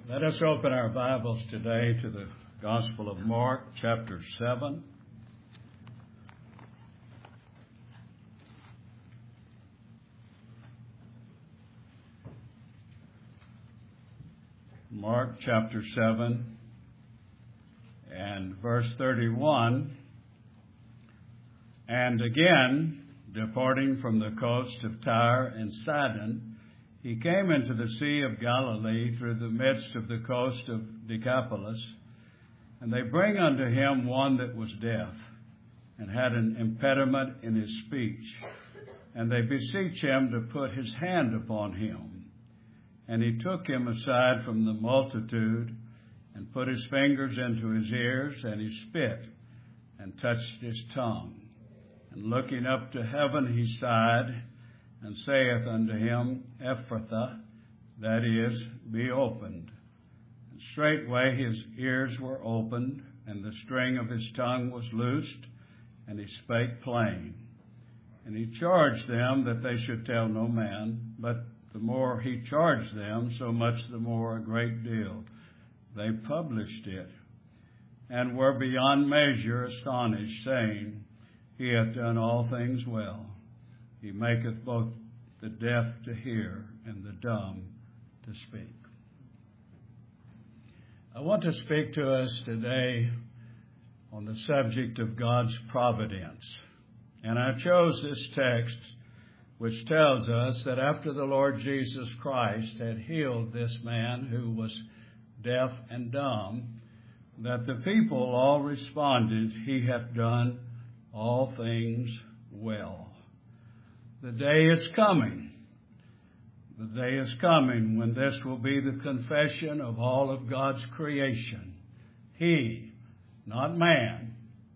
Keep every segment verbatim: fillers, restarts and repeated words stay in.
Let us open our Bibles today to the Gospel of Mark, chapter seven. Mark chapter seven and verse thirty-one. And again, departing from the coast of Tyre and Sidon, he came into the Sea of Galilee through the midst of the coast of Decapolis. And they bring unto him one that was deaf, and had an impediment in his speech. And they beseech him to put his hand upon him. And he took him aside from the multitude, and put his fingers into his ears, and he spit, and touched his tongue. And looking up to heaven, he sighed, and saith unto him, Ephphatha, that is, be opened. And straightway his ears were opened, and the string of his tongue was loosed, and he spake plain. And he charged them that they should tell no man, but the more he charged them, so much the more a great deal. They published it, and were beyond measure astonished, saying, He hath done all things well. He maketh both the deaf to hear and the dumb to speak. I want to speak to us today on the subject of God's providence. And I chose this text which tells us that after the Lord Jesus Christ had healed this man who was deaf and dumb, that the people all responded, He hath done all things well. The day is coming. The day is coming when this will be the confession of all of God's creation. He, not man,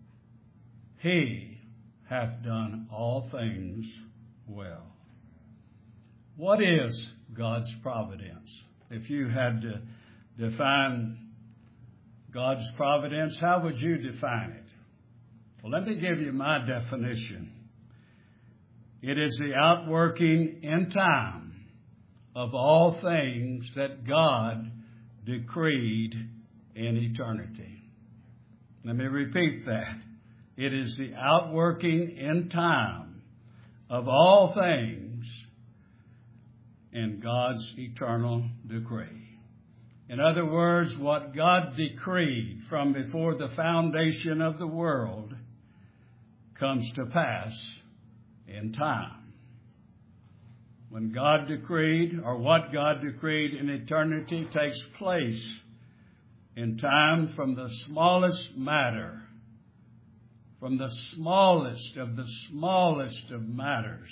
He hath done all things well. What is God's providence? If you had to define God's providence, how would you define it? Well, let me give you my definition. It is the outworking in time of all things that God decreed in eternity. Let me repeat that. It is the outworking in time of all things in God's eternal decree. In other words, what God decreed from before the foundation of the world comes to pass in time. When God decreed, or what God decreed in eternity, takes place in time from the smallest matter, from the smallest of the smallest of matters,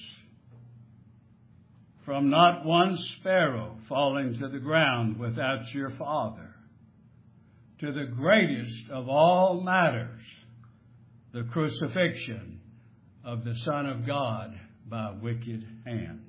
from not one sparrow falling to the ground without your Father, to the greatest of all matters, the crucifixion of the Son of God by wicked hands.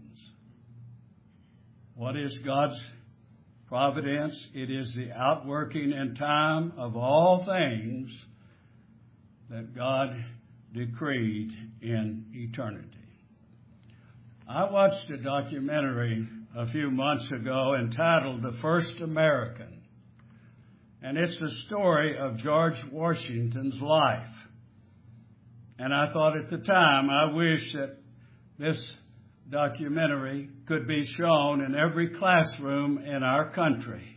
What is God's providence? It is the outworking in time of all things that God decreed in eternity. I watched a documentary a few months ago entitled The First American, and it's the story of George Washington's life. And I thought at the time, I wish that this documentary could be shown in every classroom in our country.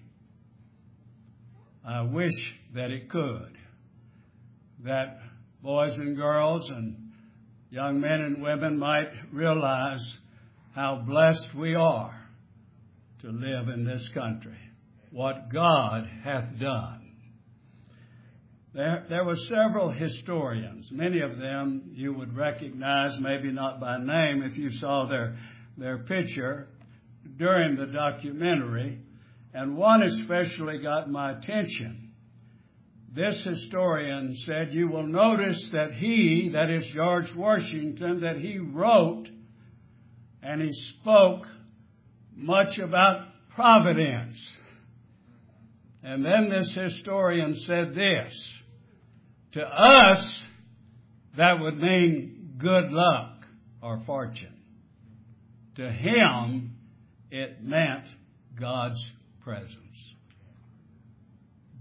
I wish that it could. That boys and girls and young men and women might realize how blessed we are to live in this country. What God hath done. There, there were several historians. Many of them you would recognize, maybe not by name, if you saw their, their picture during the documentary. And one especially got my attention. This historian said, you will notice that he, that is George Washington, that he wrote and he spoke much about providence. And then this historian said this, to us, that would mean good luck or fortune. To him, it meant God's presence.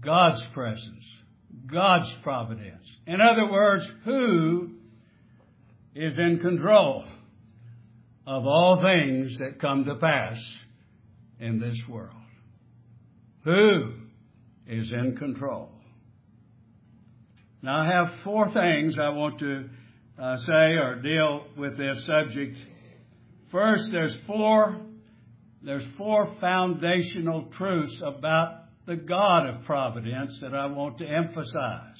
God's presence, God's providence. In other words, who is in control of all things that come to pass in this world? Who is in control? Now, I have four things I want to uh, say or deal with this subject. First, there's four, there's four foundational truths about the God of providence that I want to emphasize.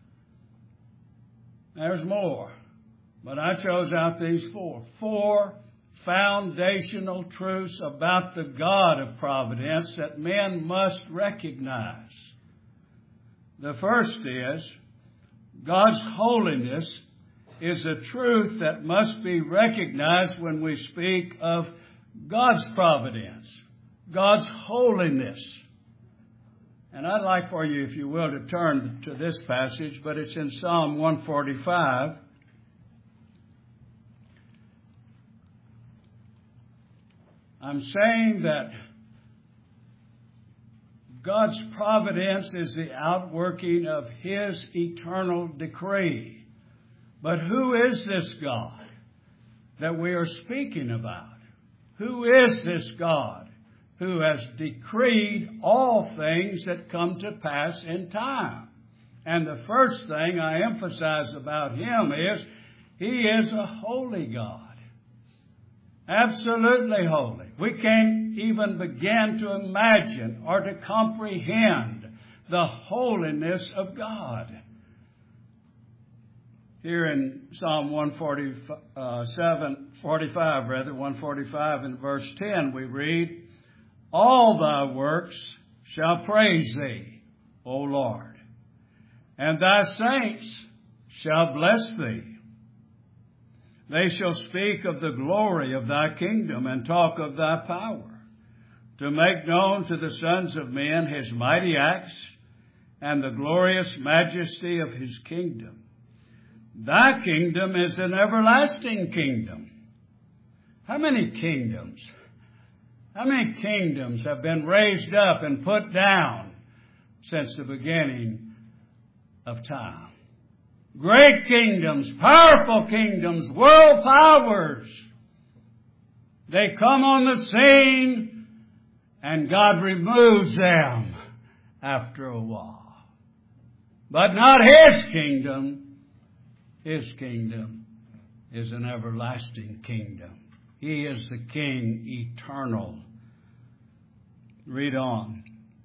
There's more, but I chose out these four. Four foundational truths about the God of providence that men must recognize. The first is, God's holiness is a truth that must be recognized when we speak of God's providence, God's holiness. And I'd like for you, if you will, to turn to this passage, but it's in Psalm one forty-five. I'm saying that God's providence is the outworking of His eternal decree. But who is this God that we are speaking about? Who is this God who has decreed all things that come to pass in time? And the first thing I emphasize about Him is He is a holy God. Absolutely holy. We can't even begin to imagine or to comprehend the holiness of God. Here in Psalm one forty-seven, forty-five, rather, one forty-five in verse ten, we read, "All thy works shall praise thee, O Lord, and thy saints shall bless thee. They shall speak of the glory of thy kingdom and talk of thy power, to make known to the sons of men His mighty acts and the glorious majesty of His kingdom. Thy kingdom is an everlasting kingdom." How many kingdoms? How many kingdoms have been raised up and put down since the beginning of time? Great kingdoms, powerful kingdoms, world powers. They come on the scene and God removes them after a while. But not His kingdom. His kingdom is an everlasting kingdom. He is the King eternal. Read on.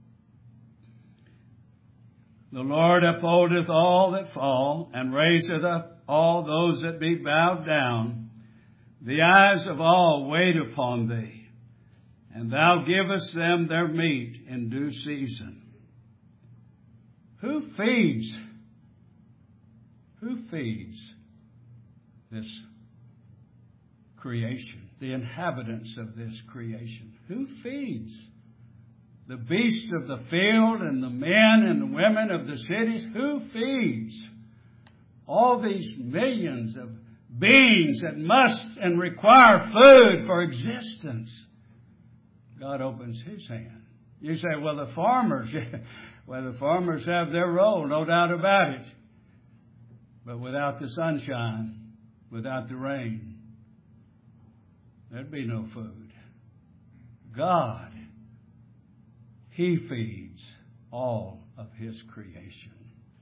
"The Lord upholdeth all that fall, and raiseth up all those that be bowed down. The eyes of all wait upon thee, and thou givest them their meat in due season." Who feeds? Who feeds this creation, the inhabitants of this creation? Who feeds? The beasts of the field and the men and the women of the cities? Who feeds all these millions of beings that must and require food for existence? God opens His hand. You say, well, the farmers, well, the farmers have their role, no doubt about it. But without the sunshine, without the rain, there'd be no food. God, He feeds all of His creation.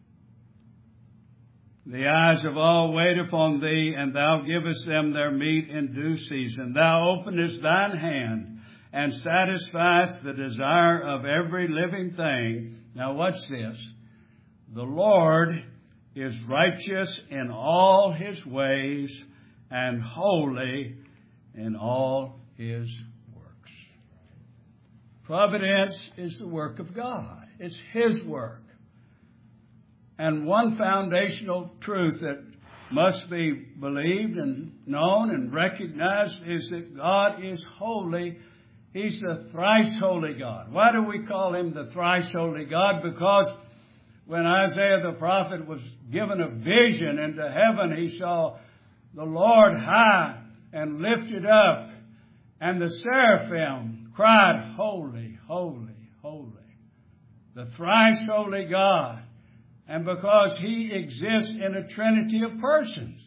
"The eyes of all wait upon thee, and thou givest them their meat in due season. Thou openest thine hand, and satisfiest the desire of every living thing." Now watch this. "The Lord is righteous in all His ways, and holy in all His works." Providence is the work of God. It's His work. And one foundational truth that must be believed and known and recognized is that God is holy. He's the thrice holy God. Why do we call Him the thrice holy God? Because when Isaiah the prophet was given a vision into heaven, he saw the Lord high and lifted up, and the seraphim cried, "Holy, holy, holy." the thrice holy God, and because He exists in a trinity of persons.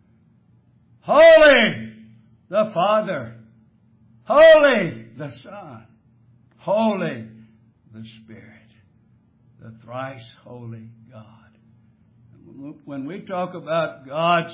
Holy the Father, holy the Son, holy the Spirit, the thrice holy God. When we talk about God's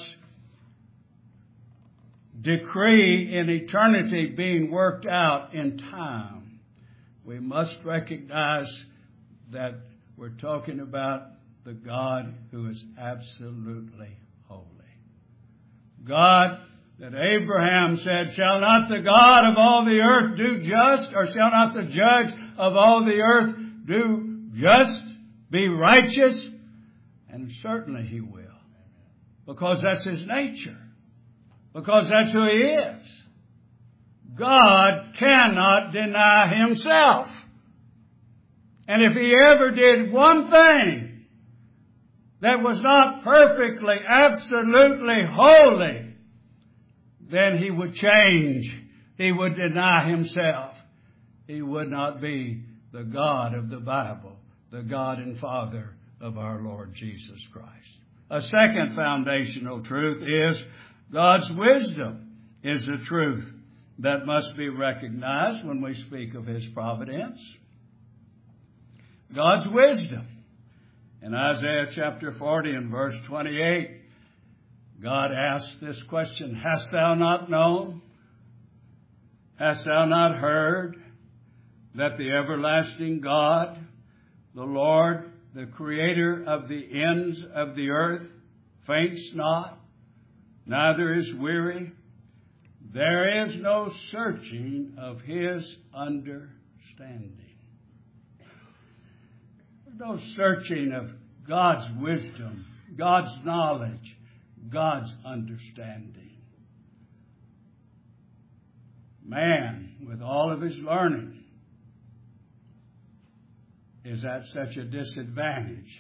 decree in eternity being worked out in time, we must recognize that we're talking about the God who is absolutely holy. God that Abraham said, shall not the God of all the earth do just, or shall not the judge of all the earth do just, be righteous? And certainly He will. Because that's His nature. Because that's who He is. God cannot deny Himself. And if He ever did one thing that was not perfectly, absolutely holy, then He would change. He would deny Himself. He would not be the God of the Bible, the God and Father of our Lord Jesus Christ. A second foundational truth is God's wisdom is a truth that must be recognized when we speak of His providence. God's wisdom. In Isaiah chapter forty and verse twenty-eight, God asks this question, hast thou not known? Hast thou not heard that the everlasting God, the Lord, the Creator of the ends of the earth, faints not, neither is weary? There is no searching of His understanding. There's no searching of God's wisdom, God's knowledge, God's understanding. Man, with all of his learning, is at such a disadvantage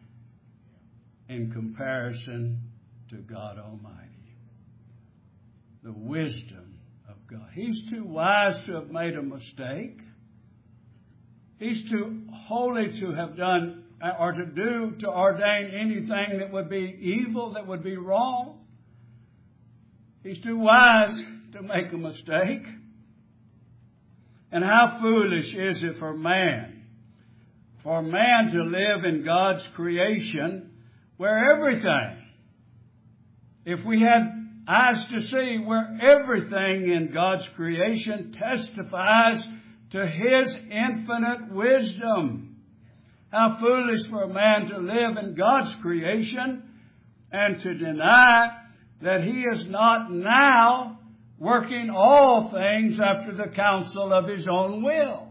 in comparison to God Almighty. The wisdom of God. He's too wise to have made a mistake. He's too holy to have done or to do, to ordain anything that would be evil, that would be wrong. He's too wise to make a mistake. And how foolish is it for man, for man to live in God's creation where everything, if we had eyes to see, where everything in God's creation testifies to His infinite wisdom. How foolish for a man to live in God's creation and to deny that He is not now working all things after the counsel of His own will.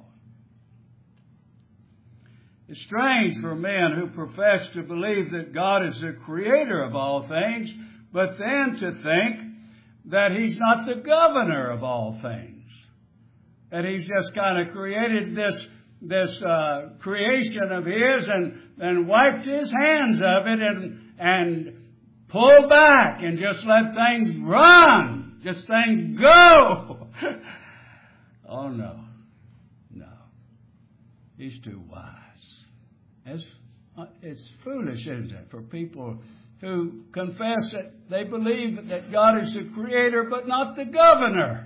It's strange for men who profess to believe that God is the creator of all things, but then to think that He's not the governor of all things. That He's just kind of created this, this uh, creation of His and, and wiped His hands of it and, and pulled back and just let things run. Just things go. Oh, no. No. He's too wise. It's, uh, it's foolish, isn't it, for people who confess that they believe that God is the creator but not the governor.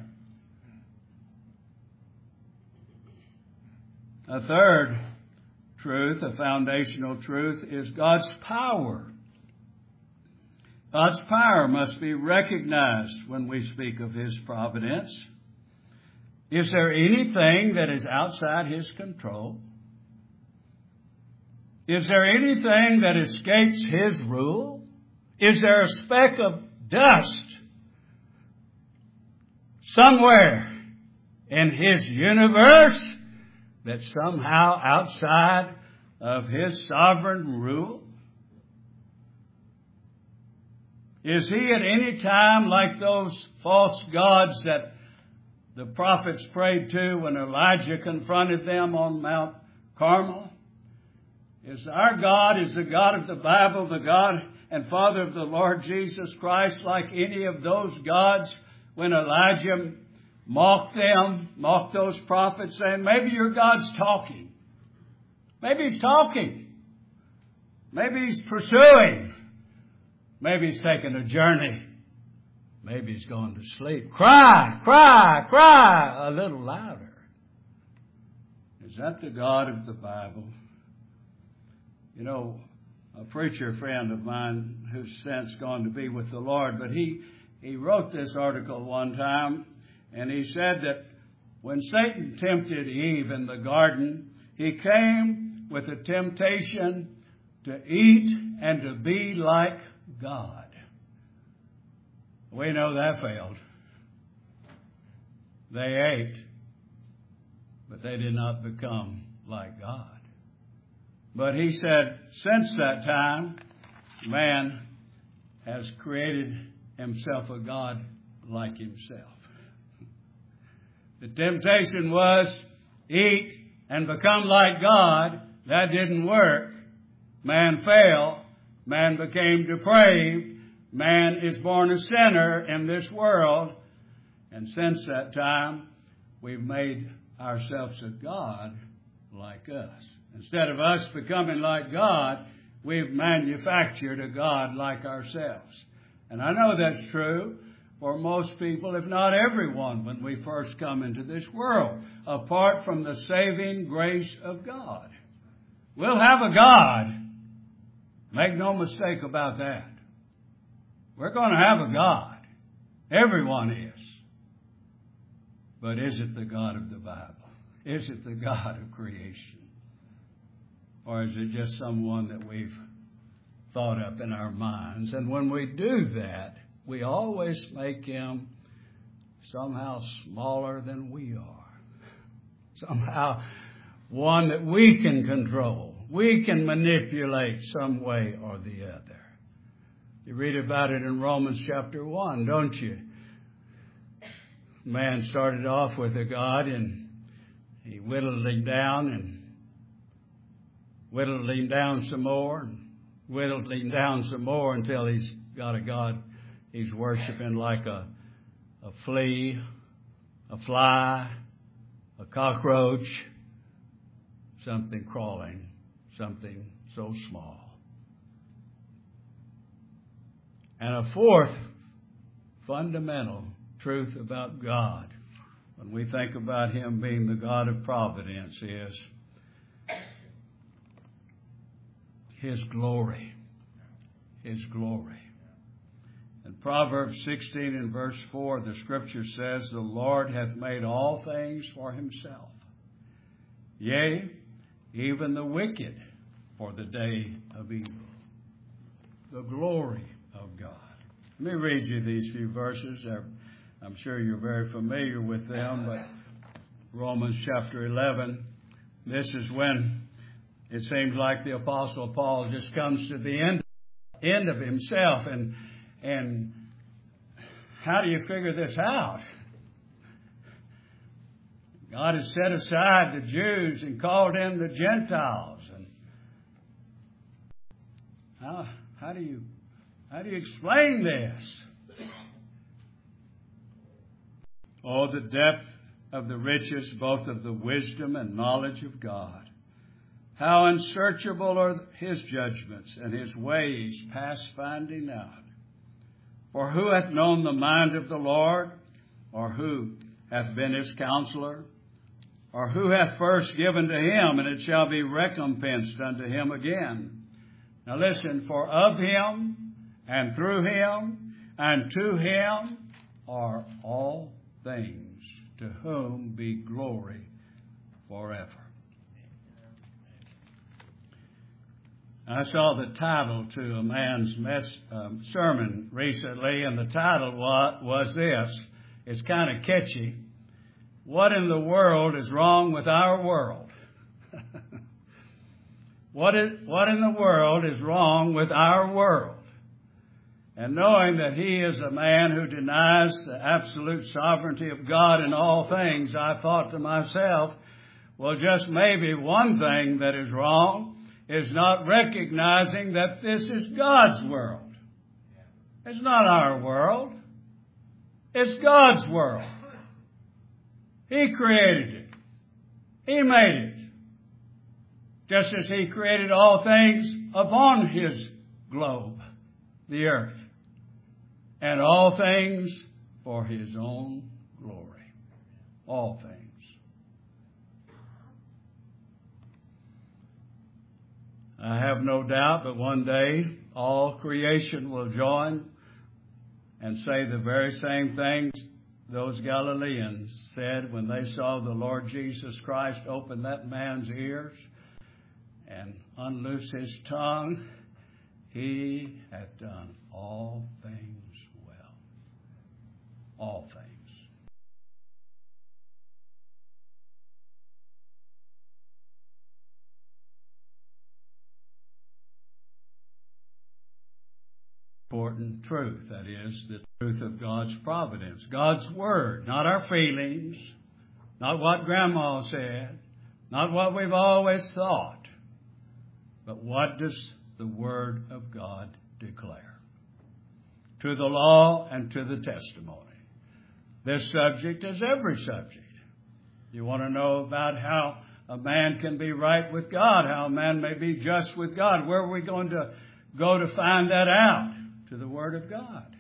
A third truth, a foundational truth, is God's power. God's power must be recognized when we speak of His providence. Is there anything that is outside His control? Is there anything that escapes His rule? Is there a speck of dust somewhere in His universe that's somehow outside of His sovereign rule? Is He at any time like those false gods that the prophets prayed to when Elijah confronted them on Mount Carmel? Is our God, is the God of the Bible, the God and Father of the Lord Jesus Christ, like any of those gods when Elijah mocked them, mocked those prophets, saying, maybe your God's talking. Maybe he's talking. Maybe he's pursuing. Maybe he's taking a journey. Maybe he's going to sleep. Cry, cry, cry a little louder. Is that the God of the Bible? You know, a preacher friend of mine who's since gone to be with the Lord, but he, he wrote this article one time, and he said that when Satan tempted Eve in the garden, he came with a temptation to eat and to be like God. We know that failed. They ate, but they did not become like God. But he said, since that time, man has created himself a God like himself. The temptation was eat and become like God. That didn't work. Man fell. Man became depraved. Man is born a sinner in this world. And since that time, we've made ourselves a God like us. Instead of us becoming like God, we've manufactured a God like ourselves. And I know that's true for most people, if not everyone, when we first come into this world, apart from the saving grace of God. We'll have a God. Make no mistake about that. We're going to have a God. Everyone is. But is it the God of the Bible? Is it the God of creation? Or is it just someone that we've thought up in our minds? And when we do that, we always make him somehow smaller than we are. Somehow one that we can control. We can manipulate some way or the other. You read about it in Romans chapter one, don't you? Man started off with a God, and he whittled him down and whittled him down some more and whittled him down some more until he's got a God he's worshiping like a, a flea, a fly, a cockroach, something crawling, something so small. And a fourth fundamental truth about God, when we think about him being the God of providence, is his glory. His glory. In Proverbs sixteen and verse four, the scripture says, the Lord hath made all things for himself. Yea, even the wicked for the day of evil. The glory of God. Let me read you these few verses. I'm sure you're very familiar with them, but Romans chapter eleven, this is when it seems like the Apostle Paul just comes to the end, end of himself. And, and how do you figure this out? God has set aside the Jews and called in the Gentiles. And how, how do you how do you explain this? Oh, the depth of the riches, both of the wisdom and knowledge of God. How unsearchable are his judgments and his ways past finding out. For who hath known the mind of the Lord? Or who hath been his counselor? Or who hath first given to him, and it shall be recompensed unto him again? Now listen, for of him, and through him, and to him are all things, to whom be glory forever. I saw the title to a man's mess, um, sermon recently, and the title was, was this. It's kind of catchy. What in the world is wrong with our world? what, is, what in the world is wrong with our world? And knowing that he is a man who denies the absolute sovereignty of God in all things, I thought to myself, well, just maybe one thing that is wrong is not recognizing that this is God's world. It's not our world. It's God's world. He created it. He made it. just as He created all things upon His globe, the earth, and all things for His own glory. All things. I have no doubt that one day all creation will join and say the very same things those Galileans said when they saw the Lord Jesus Christ open that man's ears and unloose his tongue. He had done all things well. All things. Important truth, that is, the truth of God's providence. God's Word, not our feelings, not what Grandma said, not what we've always thought, but what does the Word of God declare? To the law and to the testimony. This subject is every subject. You want to know about how a man can be right with God, how a man may be just with God. Where are we going to go to find that out? To the Word of God.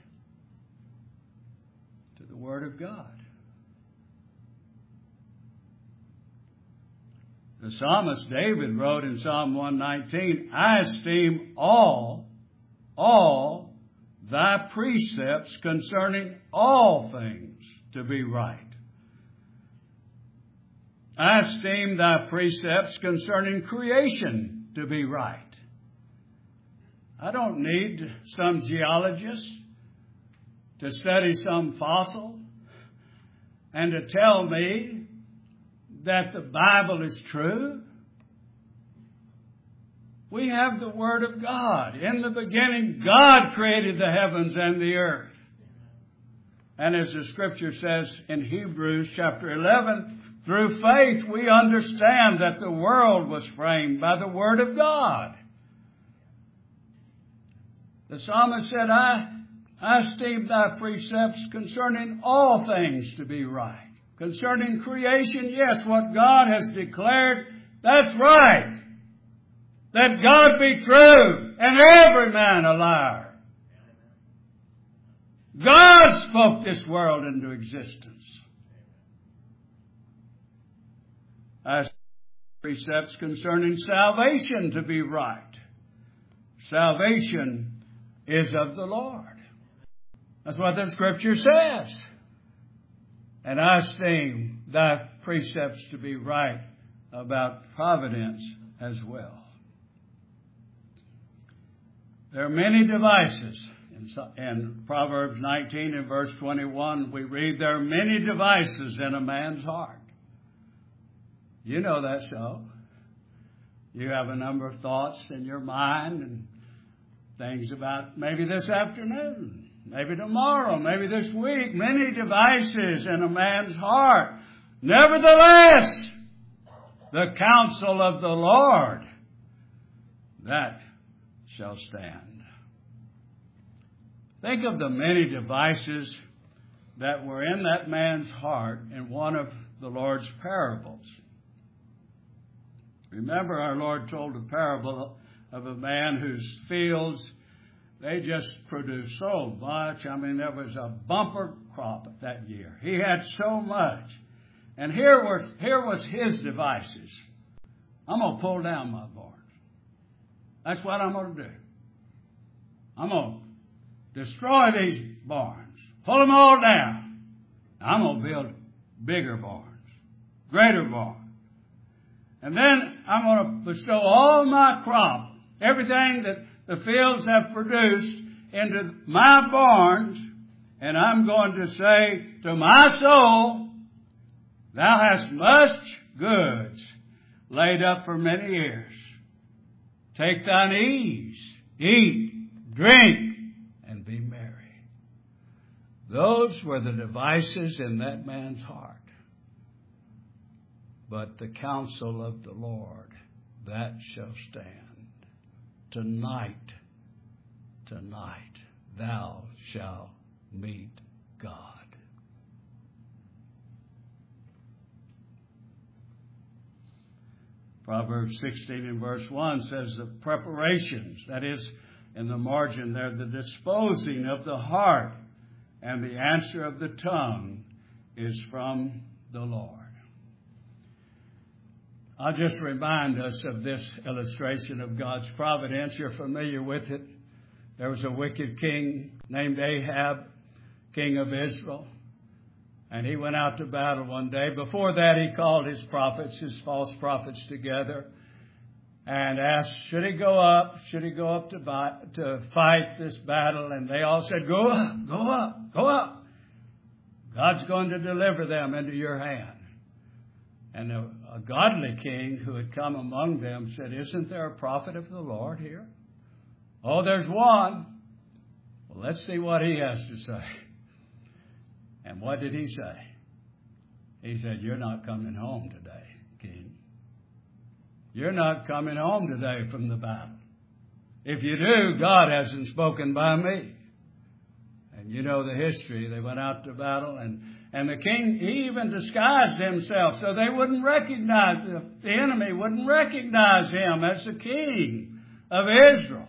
To the Word of God. The psalmist David wrote in Psalm one nineteen, I esteem all, all thy precepts concerning all things to be right. I esteem thy precepts concerning creation to be right. I don't need some geologist to study some fossil and to tell me that the Bible is true. We have the Word of God. In the beginning, God created the heavens and the earth. And as the Scripture says in Hebrews chapter eleven, through faith we understand that the world was framed by the Word of God. The psalmist said, I, I esteem thy precepts concerning all things to be right. Concerning creation, yes, what God has declared, that's right. Let God be true and every man a liar. God spoke this world into existence. I esteem precepts concerning salvation to be right. Salvation is of the Lord. That's what the Scripture says. And I esteem thy precepts to be right about providence as well. There are many devices. In Proverbs nineteen and verse twenty-one, we read, there are many devices in a man's heart. You know that so. You have a number of thoughts in your mind and things about maybe this afternoon, maybe tomorrow, maybe this week. Many devices in a man's heart. Nevertheless, the counsel of the Lord, that shall stand. Think of the many devices that were in that man's heart in one of the Lord's parables. Remember, our Lord told a parable of a man whose fields, they just produced so much. I mean, there was a bumper crop that year. He had so much. And here was, here was his devices. I'm going to pull down my barns. That's what I'm going to do. I'm going to destroy these barns. Pull them all down. I'm going to build bigger barns, greater barns. And then I'm going to bestow all my crop, everything that the fields have produced, into my barns, and I'm going to say to my soul, thou hast much goods laid up for many years. Take thine ease, eat, drink, and be merry. Those were the devices in that man's heart. But the counsel of the Lord, that shall stand. Tonight, tonight, thou shalt meet God. Proverbs sixteen and verse one says the preparations, that is, in the margin there, the disposing of the heart and the answer of the tongue is from the Lord. I'll just remind us of this illustration of God's providence. You're familiar with it. There was a wicked king named Ahab, king of Israel. And he went out to battle one day. Before that, he called his prophets, his false prophets, together and asked, should he go up? Should he go up to, buy, to fight this battle? And they all said, go up, go up, go up. God's going to deliver them into your hand. And a, a godly king who had come among them said, isn't there a prophet of the Lord here? Oh, there's one. Well, let's see what he has to say. And what did he say? He said, you're not coming home today, king. You're not coming home today from the battle. If you do, God hasn't spoken by me. And you know the history. They went out to battle, and, and the king, he even disguised himself so they wouldn't recognize, the, the enemy wouldn't recognize him as the king of Israel.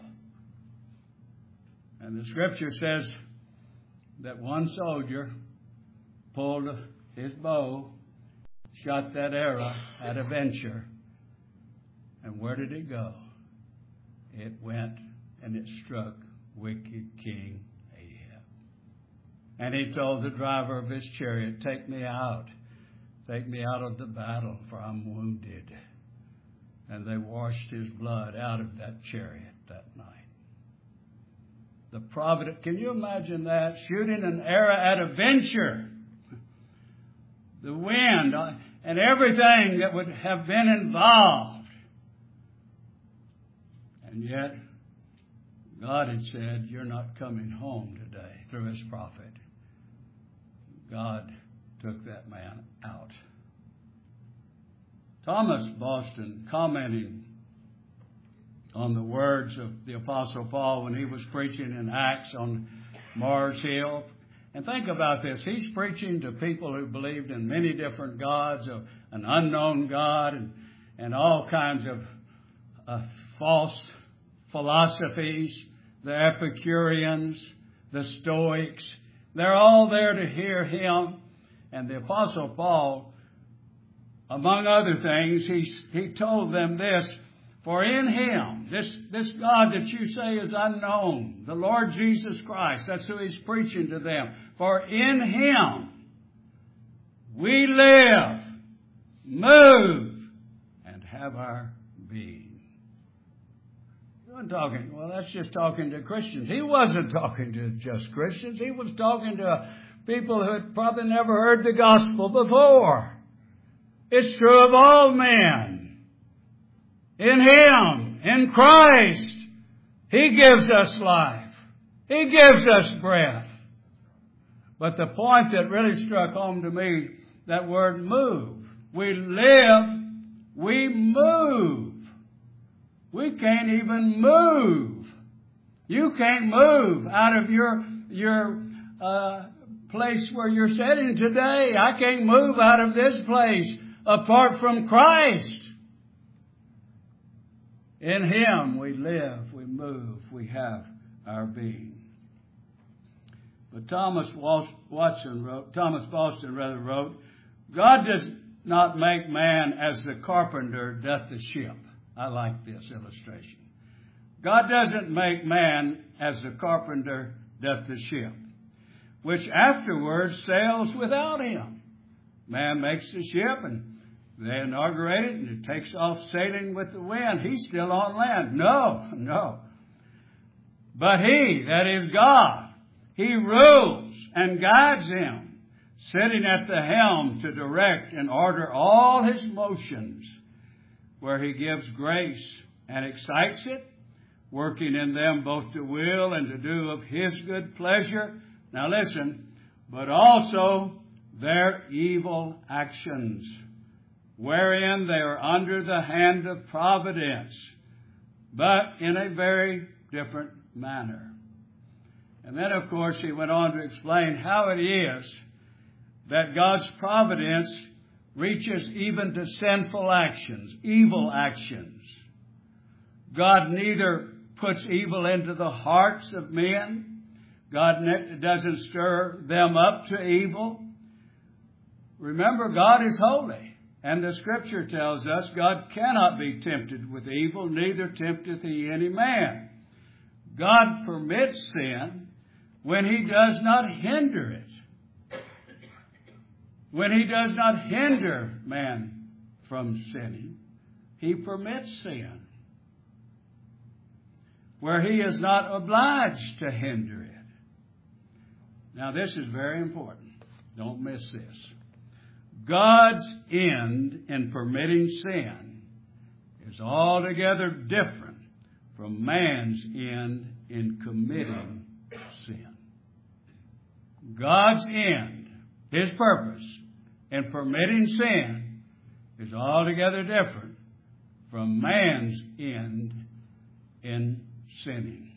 And the scripture says that one soldier pulled his bow, shot that arrow at a venture. And where did it go? It went and it struck wicked King Ahab. And he told the driver of his chariot, take me out. Take me out of the battle, for I'm wounded. And they washed his blood out of that chariot that night. The providence, can you imagine that? Shooting an arrow at a venture. The wind and everything that would have been involved. And yet, God had said, you're not coming home today through his prophet. God took that man out. Thomas Boston, commenting on the words of the Apostle Paul when he was preaching in Acts on Mars Hill. And think about this. He's preaching to people who believed in many different gods, of an unknown God, and, and all kinds of uh, false philosophies, the Epicureans, the Stoics. They're all there to hear him. And the Apostle Paul, among other things, he, he told them this, for in him, this, this God that you say is unknown, the Lord Jesus Christ, that's who he's preaching to them. For in him we live, move, and have our being. He wasn't talking, well, that's just talking to Christians. He wasn't talking to just Christians. He was talking to people who had probably never heard the gospel before. It's true of all men. In him, in Christ, he gives us life. He gives us breath. But the point that really struck home to me, that word move. We live, we move. We can't even move. You can't move out of your, your uh, place where you're sitting today. I can't move out of this place apart from Christ. In him we live, we move, we have our being. But Thomas Watson wrote, Thomas Boston rather wrote, God does not make man as the carpenter doth the ship. I like this illustration. God doesn't make man as the carpenter doth the ship, which afterwards sails without him. Man makes the ship and they inaugurate it and it takes off sailing with the wind. He's still on land. No, no. But he, that is God, he rules and guides him, sitting at the helm to direct and order all his motions, where he gives grace and excites it, working in them both to will and to do of his good pleasure. Now listen, but also their evil actions, wherein they are under the hand of providence, but in a very different manner. And then, of course, he went on to explain how it is that God's providence reaches even to sinful actions, evil actions. God neither puts evil into the hearts of men. God doesn't stir them up to evil. Remember, God is holy. And the Scripture tells us God cannot be tempted with evil, neither tempteth he any man. God permits sin when he does not hinder it. When he does not hinder man from sinning, he permits sin. Where he is not obliged to hinder it. Now this is very important. Don't miss this. God's end in permitting sin is altogether different from man's end in committing sin. God's end, His purpose in permitting sin is altogether different from man's end in sinning.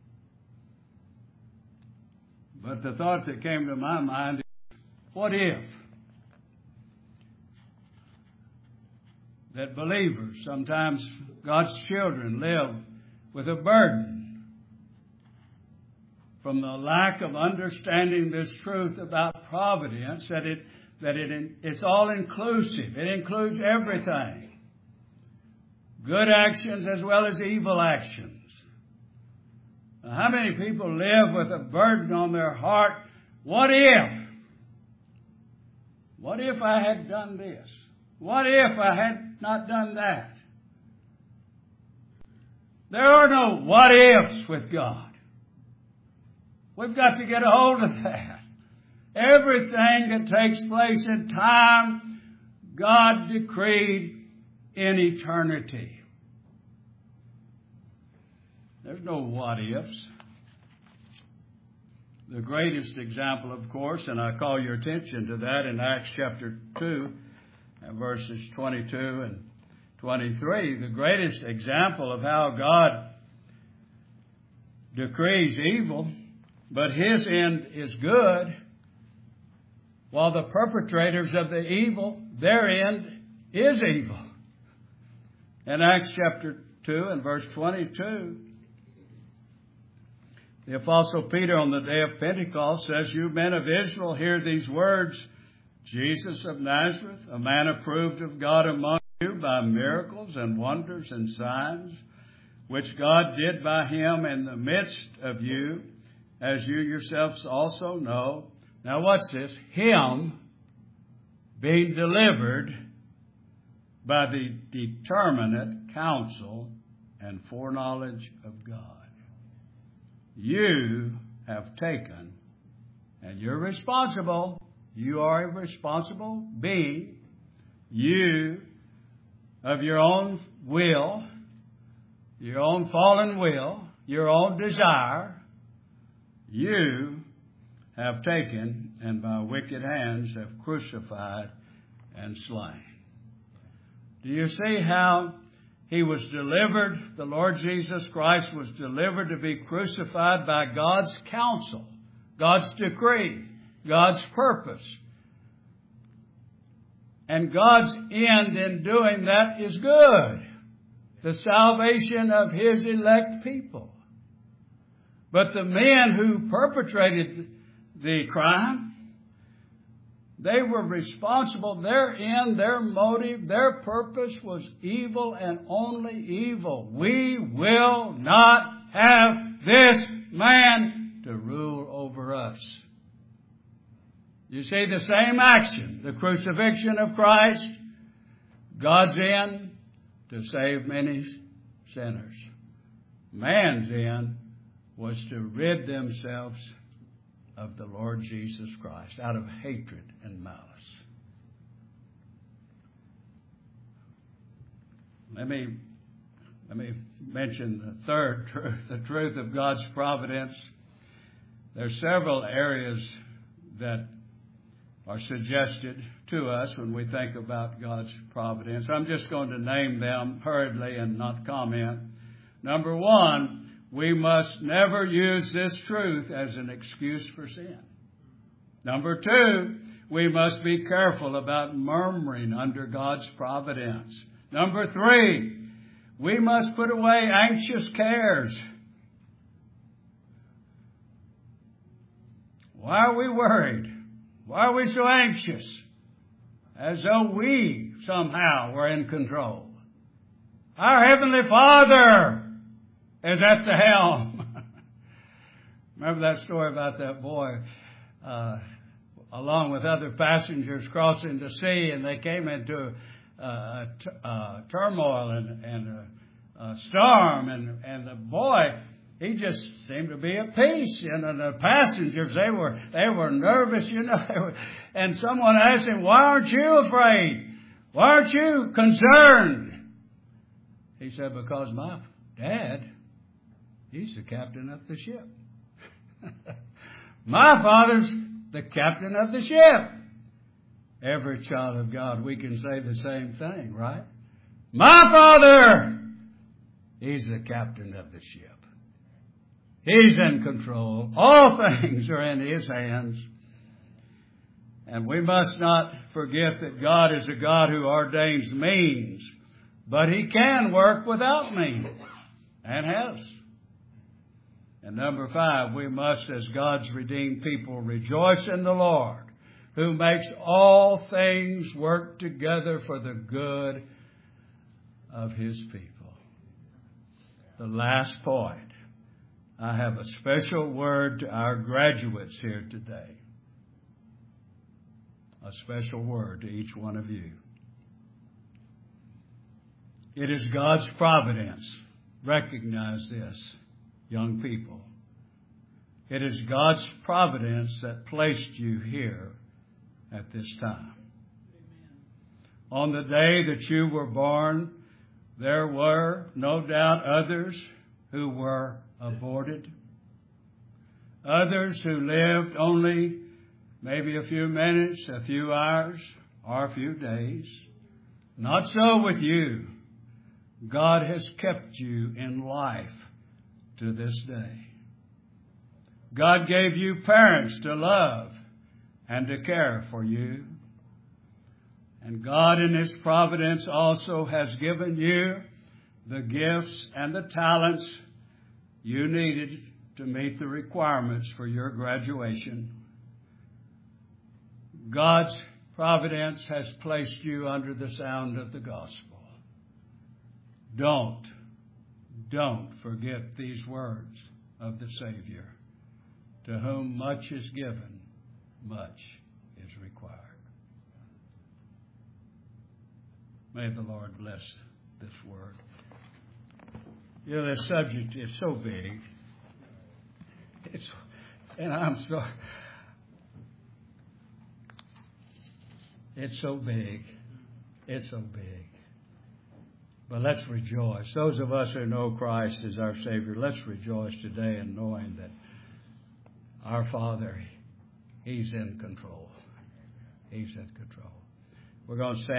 But the thought that came to my mind is, what if that believers, sometimes God's children, live with a burden from the lack of understanding this truth about providence, that it that it it's all inclusive. It includes everything. Good actions as well as evil actions. Now, how many people live with a burden on their heart? What if? What if I had done this? What if I had not done that? There are no what ifs with God. We've got to get a hold of that. Everything that takes place in time, God decreed in eternity. There's no what ifs. The greatest example, of course, and I call your attention to that in Acts chapter two, verses twenty-two and twenty-three. The greatest example of how God decrees evil, but His end is good, while the perpetrators of the evil, their end is evil. In Acts chapter two and verse twenty-two, the Apostle Peter on the day of Pentecost says, "You men of Israel, hear these words. Jesus of Nazareth, a man approved of God among you by miracles and wonders and signs, which God did by Him in the midst of you, as you yourselves also know." Now what's this? Him being delivered by the determinate counsel and foreknowledge of God. You have taken, and you're responsible. You are a responsible being. You, of your own will, your own fallen will, your own desire, you have taken and by wicked hands have crucified and slain. Do you see how He was delivered? The Lord Jesus Christ was delivered to be crucified by God's counsel, God's decree, God's purpose. And God's end in doing that is good. The salvation of His elect people. But the men who perpetrated the crime, they were responsible. Their end, their motive, their purpose was evil and only evil. We will not have this man to rule over us. You see the same action, the crucifixion of Christ, God's end to save many sinners. Man's end was to rid themselves of the Lord Jesus Christ out of hatred and malice. Let me, let me mention the third truth, the truth of God's providence. There are several areas that are suggested to us when we think about God's providence. I'm just going to name them hurriedly and not comment. Number one, we must never use this truth as an excuse for sin. Number two, we must be careful about murmuring under God's providence. Number three, we must put away anxious cares. Why are we worried? Why are we so anxious? As though we somehow were in control. Our Heavenly Father is at the helm. Remember that story about that boy, uh, along with other passengers crossing the sea, and they came into uh, a, t- a turmoil and, and a, a storm, and, and the boy, he just seemed to be at peace. And the passengers, they were they were nervous, you know. And someone asked him, "Why aren't you afraid? Why aren't you concerned?" He said, "Because my dad, he's the captain of the ship. My father's the captain of the ship." Every child of God, we can say the same thing, right? My Father, he's the captain of the ship. He's in control. All things are in His hands. And we must not forget that God is a God who ordains means, but He can work without means, and has. And number five, we must, as God's redeemed people, rejoice in the Lord, who makes all things work together for the good of His people. The last point. I have a special word to our graduates here today. A special word to each one of you. It is God's providence. Recognize this, young people. It is God's providence that placed you here at this time. Amen. On the day that you were born, there were no doubt others who were aborted. Others who lived only maybe a few minutes, a few hours, or a few days. Not so with you. God has kept you in life to this day. God gave you parents to love and to care for you. And God in His providence also has given you the gifts and the talents you needed to meet the requirements for your graduation. God's providence has placed you under the sound of the gospel. Don't, don't forget these words of the Savior. To whom much is given, much is required. May the Lord bless this word. You know, this subject is so big. It's, and I'm so, it's so big. It's so big. But let's rejoice. Those of us who know Christ as our Savior, let's rejoice today in knowing that our Father, He's in control. He's in control. We're going to stand.